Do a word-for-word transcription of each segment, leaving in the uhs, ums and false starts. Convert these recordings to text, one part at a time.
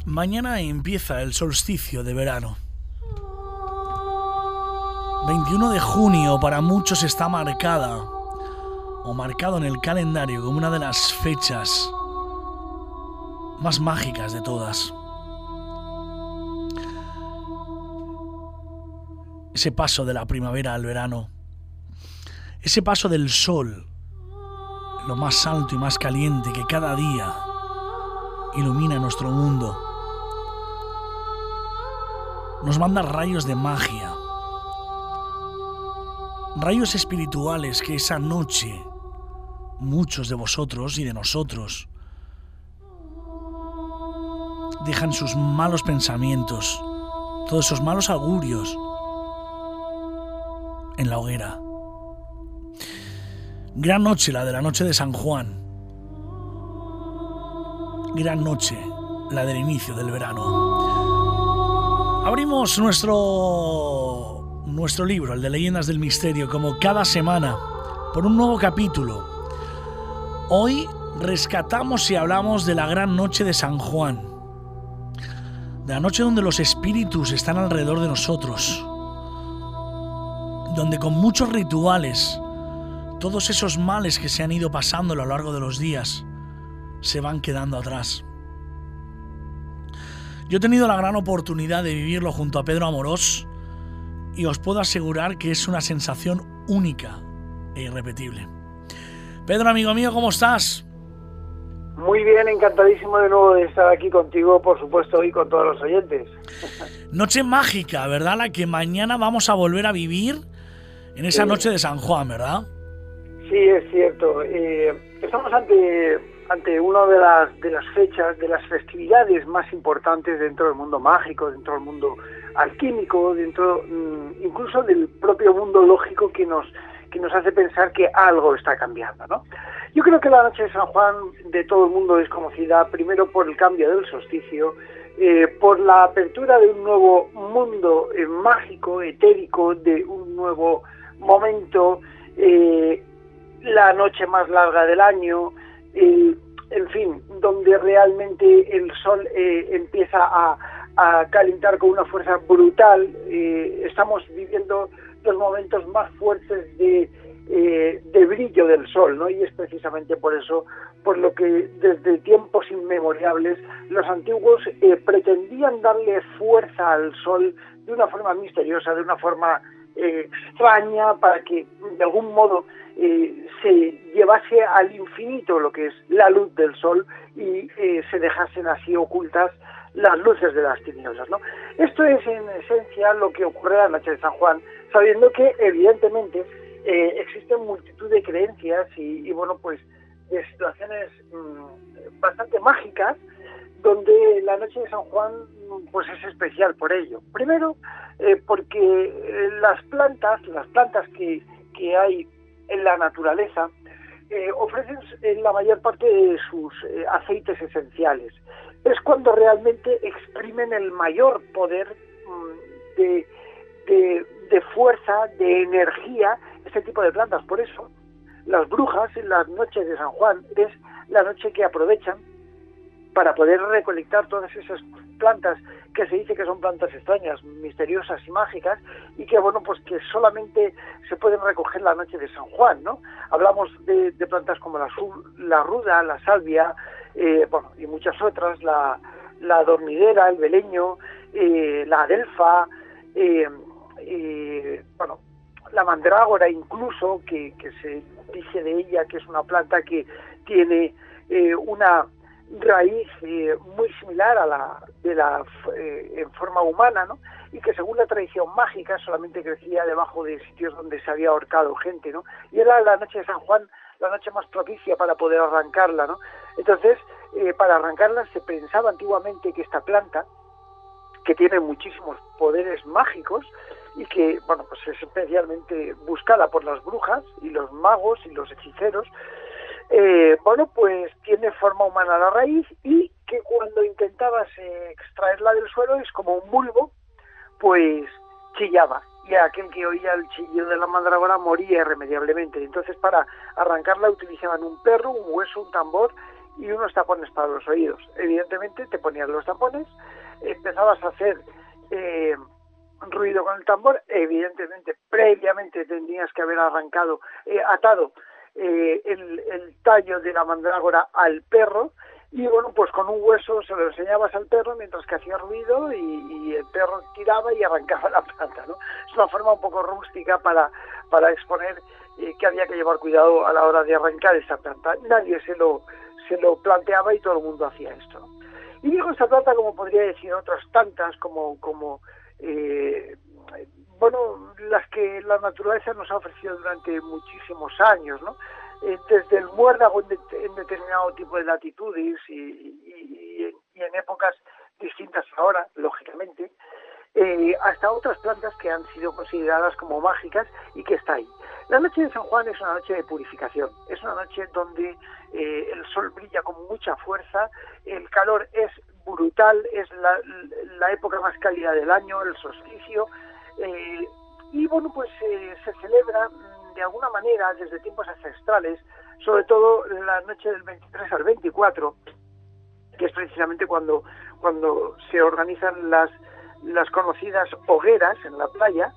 Mañana empieza el solsticio de verano. veintiuno de junio para muchos está marcada o marcado en el calendario como una de las fechas más mágicas de todas. Ese paso de la primavera al verano, ese paso del sol, lo más alto y más caliente que cada día ilumina nuestro mundo, nos manda rayos de magia, rayos espirituales que esa noche muchos de vosotros y de nosotros dejan sus malos pensamientos, todos esos malos augurios en la hoguera. Gran noche la de la noche de San Juan. Gran noche la del inicio del verano. Abrimos nuestro, nuestro libro, el de Leyendas del Misterio, como cada semana, por un nuevo capítulo. Hoy rescatamos y hablamos de la gran noche de San Juan. De la noche donde los espíritus están alrededor de nosotros. Donde con muchos rituales, todos esos males que se han ido pasando a lo largo de los días se van quedando atrás. Yo he tenido la gran oportunidad de vivirlo junto a Pedro Amorós y os puedo asegurar que es una sensación única e irrepetible. Pedro, amigo mío, ¿cómo estás? Muy bien, encantadísimo de nuevo de estar aquí contigo, por supuesto, y con todos los oyentes. Noche mágica, ¿verdad? La que mañana vamos a volver a vivir en esa sí. noche de San Juan, ¿verdad? Sí, es cierto. Eh, estamos ante, ante una de las, de las fechas, de las festividades más importantes dentro del mundo mágico, dentro del mundo alquímico, dentro mm, incluso del propio mundo lógico que nos, que nos hace pensar que algo está cambiando, ¿no? Yo creo que la noche de San Juan de todo el mundo es conocida primero por el cambio del solsticio, eh, por la apertura de un nuevo mundo eh, mágico, etérico, de un nuevo momento, eh, la noche más larga del año, eh, en fin, donde realmente el sol eh, empieza a, a calentar con una fuerza brutal. Eh, estamos viviendo los momentos más fuertes de, eh, de brillo del sol, ¿no? Y es precisamente por eso por lo que desde tiempos inmemorables los antiguos eh, pretendían darle fuerza al sol de una forma misteriosa, de una forma eh, extraña, para que de algún modo eh, se llevase al infinito lo que es la luz del sol y eh, se dejasen así ocultas las luces de las tinieblas, ¿no? Esto es en esencia lo que ocurre la noche de San Juan, sabiendo que evidentemente eh, existen multitud de creencias y, y bueno, pues de situaciones mmm, bastante mágicas donde la noche de San Juan pues es especial por ello. Primero, eh, porque eh, las plantas, las plantas que, que hay en la naturaleza eh, ofrecen en la mayor parte de sus eh, aceites esenciales. Es cuando realmente exprimen el mayor poder mmm, de, de, de fuerza, de energía, este tipo de plantas. Por eso, las brujas en las noches de San Juan es la noche que aprovechan para poder recolectar todas esas plantas que se dice que son plantas extrañas, misteriosas y mágicas, y que bueno, pues que solamente se pueden recoger la noche de San Juan, ¿no? Hablamos de, de plantas como la, la ruda, la salvia, eh, bueno, y muchas otras, la, la dormidera, el beleño, eh, la adelfa, eh, eh, bueno, la mandrágora incluso, que, que se dice de ella que es una planta que tiene eh, una raíz eh, muy similar a la de la eh, en forma humana, ¿no? Y que según la tradición mágica solamente crecía debajo de sitios donde se había ahorcado gente, ¿no? Y era la noche de San Juan la noche más propicia para poder arrancarla, ¿no? Entonces, eh, para arrancarla se pensaba antiguamente que esta planta, que tiene muchísimos poderes mágicos y que, bueno, pues es especialmente buscada por las brujas y los magos y los hechiceros, Eh, bueno, pues tiene forma humana a la raíz y que cuando intentabas eh, extraerla del suelo es como un bulbo, pues chillaba. Y aquel que oía el chillido de la mandrágora moría irremediablemente. Entonces, para arrancarla utilizaban un perro, un hueso, un tambor y unos tapones para los oídos. Evidentemente te ponías los tapones, empezabas a hacer eh, ruido con el tambor, evidentemente previamente tendrías que haber arrancado, eh, atado eh, el, el tallo de la mandrágora al perro, y bueno, pues con un hueso se lo enseñabas al perro mientras que hacía ruido, y, y el perro tiraba y arrancaba la planta, ¿no? Es una forma un poco rústica para, para exponer eh, que había que llevar cuidado a la hora de arrancar esa planta. Nadie se lo, se lo planteaba y todo el mundo hacía esto, ¿no? Y digo esta planta como podría decir otras tantas, como, como eh, bueno, las que la naturaleza nos ha ofrecido durante muchísimos años, ¿no? Eh, desde el muérdago en, de, en determinado tipo de latitudes y, y, y en épocas distintas ahora, lógicamente, eh, hasta otras plantas que han sido consideradas como mágicas y que está ahí. La noche de San Juan es una noche de purificación, es una noche donde eh, el sol brilla con mucha fuerza, el calor es brutal, es la, la época más cálida del año, el solsticio, eh, y bueno, pues eh, se celebra de alguna manera desde tiempos ancestrales, sobre todo la noche del veintitrés al veinticuatro, que es precisamente cuando, cuando se organizan las, las conocidas hogueras en la playa.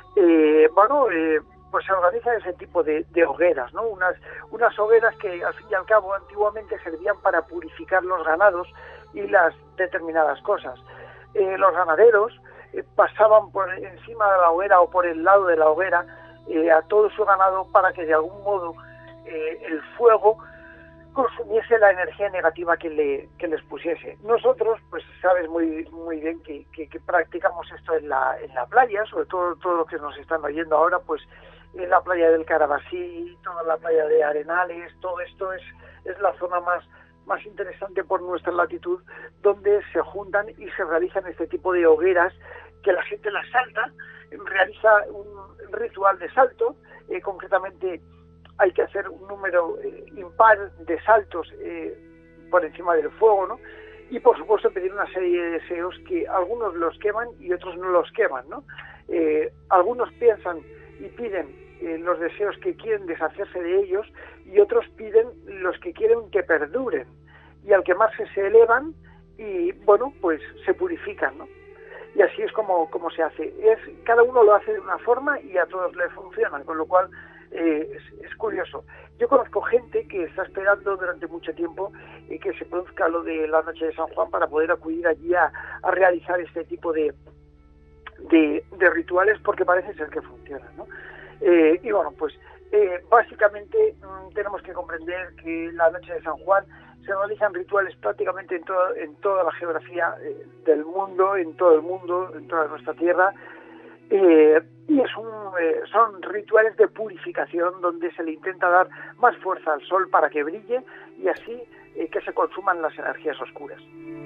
eh, bueno, eh, pues se organiza ese tipo de, de hogueras, ¿no? Unas, unas hogueras que al fin y al cabo antiguamente servían para purificar los ganados y las determinadas cosas. Eh, los ganaderos eh, pasaban por encima de la hoguera o por el lado de la hoguera eh, a todo su ganado para que de algún modo eh, el fuego consumiese la energía negativa que, le, que les pusiese. Nosotros, pues sabes muy muy bien que, que, que practicamos esto en la, en la playa, sobre todo todo lo que nos están oyendo ahora, pues en la playa del Carabasí, toda la playa de Arenales, todo esto es, es la zona más, más interesante por nuestra latitud, donde se juntan y se realizan este tipo de hogueras que la gente las salta, realiza un ritual de salto, eh, concretamente hay que hacer un número eh, impar de saltos eh, por encima del fuego, ¿no? Y por supuesto pedir una serie de deseos que algunos los queman y otros no los queman, ¿no? Eh, algunos piensan y piden eh, los deseos que quieren deshacerse de ellos, y otros piden los que quieren que perduren, y al quemarse se elevan y bueno, pues se purifican, ¿no? Y así es como, como se hace. Es, cada uno lo hace de una forma y a todos les funciona, con lo cual eh, es, es curioso. Yo conozco gente que está esperando durante mucho tiempo eh, que se produzca lo de la noche de San Juan para poder acudir allí a, a realizar este tipo de, de, de rituales, porque parece ser que funcionan, ¿no? Eh, y bueno, pues eh, básicamente mmm, tenemos que comprender que la noche de San Juan se realizan rituales prácticamente en, todo, en toda la geografía eh, del mundo, en todo el mundo, en toda nuestra tierra, eh, y es un, eh, son rituales de purificación donde se le intenta dar más fuerza al sol para que brille y así eh, que se consuman las energías oscuras.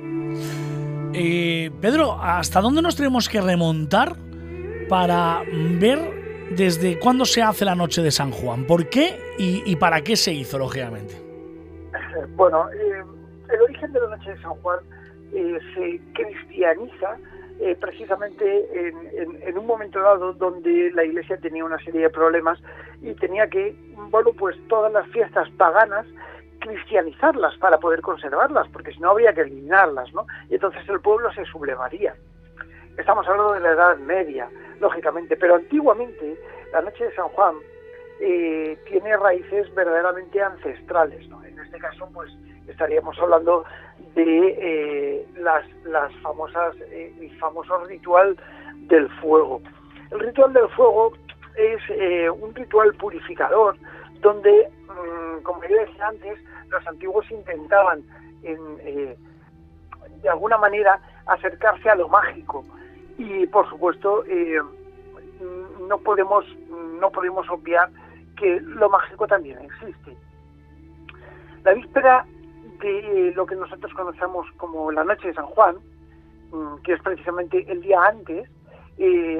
Eh, Pedro, ¿hasta dónde nos tenemos que remontar para ver desde cuándo se hace la noche de San Juan? ¿Por qué y, y para qué se hizo, lógicamente? Bueno, eh, el origen de la noche de San Juan eh, se cristianiza eh, precisamente en, en, en un momento dado donde la Iglesia tenía una serie de problemas y tenía que, bueno, pues todas las fiestas paganas cristianizarlas para poder conservarlas, porque si no habría que eliminarlas, ¿no? Y entonces el pueblo se sublevaría. Estamos hablando de la Edad Media, lógicamente, pero antiguamente la noche de San Juan eh, tiene raíces verdaderamente ancestrales, ¿no? En este caso, pues estaríamos hablando de eh, las, las famosas, eh, el famoso ritual del fuego. El ritual del fuego es eh, un ritual purificador donde, mmm, como yo decía antes, los antiguos intentaban, en, eh, de alguna manera, acercarse a lo mágico. Y, por supuesto, eh, no podemos no podemos obviar que lo mágico también existe. La víspera de lo que nosotros conocemos como la noche de San Juan, que es precisamente el día antes, eh,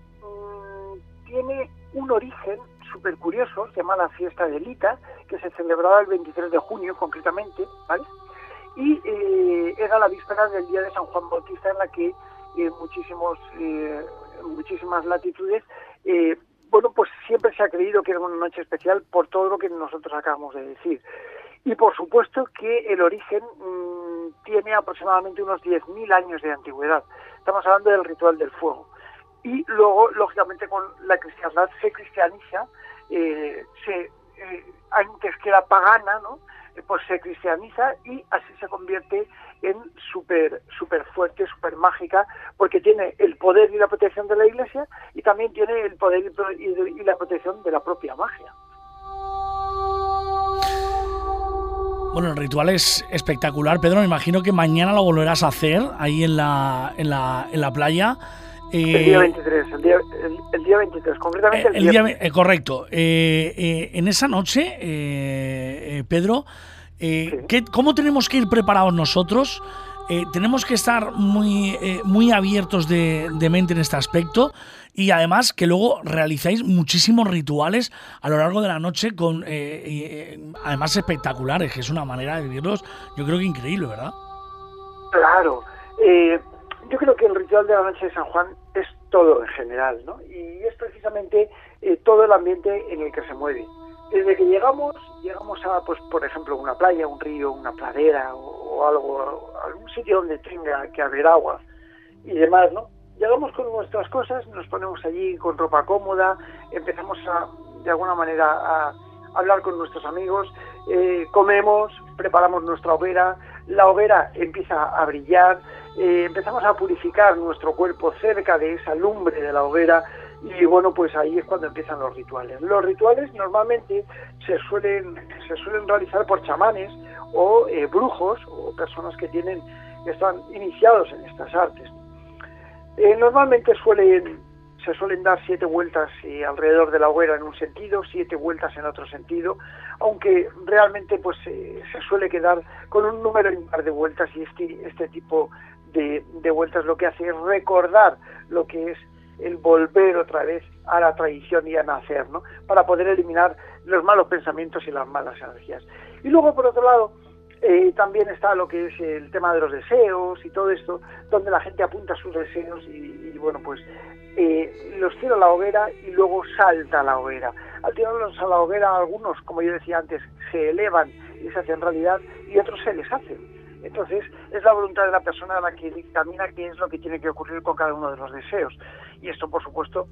tiene un origen súper curioso, se llama la fiesta de Lita, que se celebraba el veintitrés de junio concretamente, ¿vale? Y eh, era la víspera del día de San Juan Bautista, en la que eh, muchísimos, eh, muchísimas latitudes, eh, bueno, pues siempre se ha creído que era una noche especial por todo lo que nosotros acabamos de decir. Y por supuesto que el origen mmm, tiene aproximadamente unos diez mil años de antigüedad. Estamos hablando del ritual del fuego. Y luego, lógicamente, con la cristiandad se cristianiza, eh, se, eh, antes que era pagana, ¿no? Eh, pues se cristianiza y así se convierte en súper super fuerte, súper mágica, porque tiene el poder y la protección de la Iglesia y también tiene el poder y, y, y la protección de la propia magia. Bueno, el ritual es espectacular, Pedro. Me imagino que mañana lo volverás a hacer ahí en la, en la, en la playa. Eh, el día veintitrés, el día, el, el día veintitrés, concretamente el, el día... Eh, correcto. Eh, eh, en esa noche, eh, eh, Pedro, eh, sí. ¿qué, ¿cómo tenemos que ir preparados nosotros? Eh, tenemos que estar muy, eh, muy abiertos de, de mente en este aspecto y además que luego realizáis muchísimos rituales a lo largo de la noche, con eh, eh, además espectaculares, que es una manera de vivirlos, yo creo que increíble, ¿verdad? Claro. Eh, yo creo que el ritual de la noche de San Juan es todo en general, ¿no? Y es precisamente eh, todo el ambiente en el que se mueve. Desde que llegamos, llegamos a, pues, por ejemplo, una playa, un río, una pradera o, o algo, algún sitio donde tenga que haber agua y demás, ¿no? Llegamos con nuestras cosas, nos ponemos allí con ropa cómoda, empezamos a, de alguna manera, a hablar con nuestros amigos, eh, comemos, preparamos nuestra hoguera, la hoguera empieza a brillar, eh, empezamos a purificar nuestro cuerpo cerca de esa lumbre de la hoguera. Y bueno, pues ahí es cuando empiezan los rituales. Los rituales normalmente se suelen se suelen realizar por chamanes o eh, brujos o personas que tienen que están iniciados en estas artes. Eh, normalmente suelen se suelen dar siete vueltas eh, alrededor de la hoguera en un sentido, siete vueltas en otro sentido, aunque realmente pues eh, se suele quedar con un número impar de vueltas, y este este tipo de, de vueltas lo que hace es recordar lo que es el volver otra vez a la tradición y a nacer, ¿no? Para poder eliminar los malos pensamientos y las malas energías. Y luego, por otro lado, eh, también está lo que es el tema de los deseos y todo esto, donde la gente apunta sus deseos y, y bueno, pues eh, los tira a la hoguera y luego salta a la hoguera. Al tirarlos a la hoguera, algunos, como yo decía antes, se elevan y se hacen realidad, y otros se les hacen. Entonces, es la voluntad de la persona la que dictamina qué es lo que tiene que ocurrir con cada uno de los deseos. Y esto, por supuesto,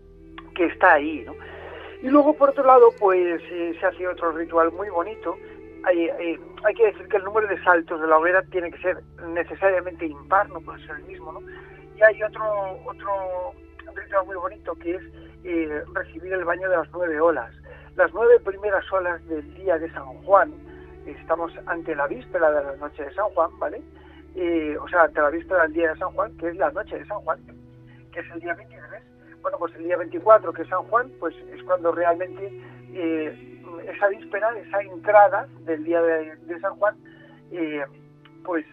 que está ahí, ¿no? Y luego, por otro lado, pues eh, se hace otro ritual muy bonito. Hay, hay, hay que decir que el número de saltos de la hoguera tiene que ser necesariamente impar, no puede ser el mismo, ¿no? Y hay otro, otro ritual muy bonito, que es eh, recibir el baño de las nueve olas. Las nueve primeras olas del día de San Juan. Estamos ante la víspera de la noche de San Juan, ¿vale? Eh, o sea, ante la víspera del día de San Juan, que es la noche de San Juan, que es el día veintitrés. Bueno, pues el día veinticuatro, que es San Juan, pues es cuando realmente eh, esa víspera, esa entrada del día de, de San Juan, eh, pues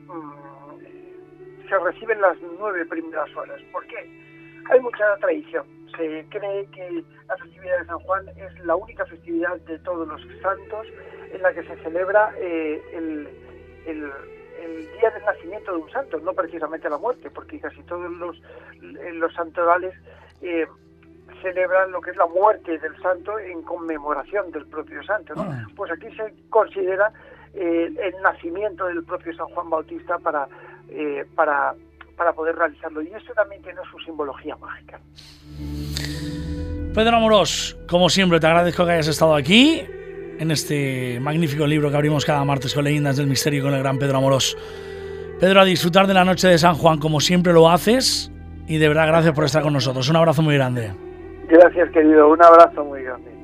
mmm, se reciben las nueve primeras horas. ¿Por qué? Hay mucha tradición. Se cree que la festividad de San Juan es la única festividad de todos los santos en la que se celebra eh, el, el, el día del nacimiento de un santo, no precisamente la muerte, porque casi todos los, los santorales eh, celebran lo que es la muerte del santo en conmemoración del propio santo, ¿no? Ah. Pues aquí se considera eh, el nacimiento del propio San Juan Bautista para, eh, para, para poder realizarlo, y esto también tiene su simbología mágica. Pedro Amorós, como siempre, te agradezco que hayas estado aquí en este magnífico libro que abrimos cada martes con Leyendas del Misterio con el gran Pedro Amorós. Pedro, a disfrutar de la noche de San Juan como siempre lo haces, y de verdad gracias por estar con nosotros. Un abrazo muy grande. Gracias, querido. Un abrazo muy grande.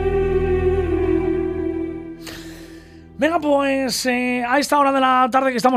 Venga, pues eh, a esta hora de la tarde que estamos